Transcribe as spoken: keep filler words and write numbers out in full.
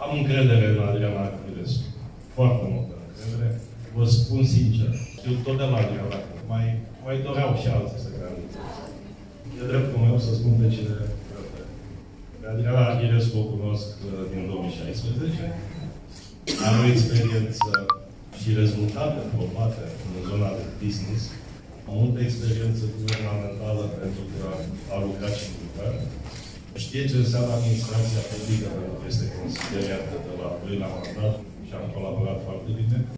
Am încredere în Adriana Arhilescu. Foarte multă încredere. Vă spun sincer. Știu tot de la Adriana. Mai, mai doreau și alții să candideze. E dreptul meu să spun pe cine prefer. Pe Adriana Arhilescu o cunosc din două mii șaisprezece. Are o experiență și rezultate formate în zona de business. Am multă experiență guvernamentală pentru că a lucrat și în guvern. Știe ce înseamnă administrația publică, pentru că este consilier de la doilea mandat și am colaborat foarte bine.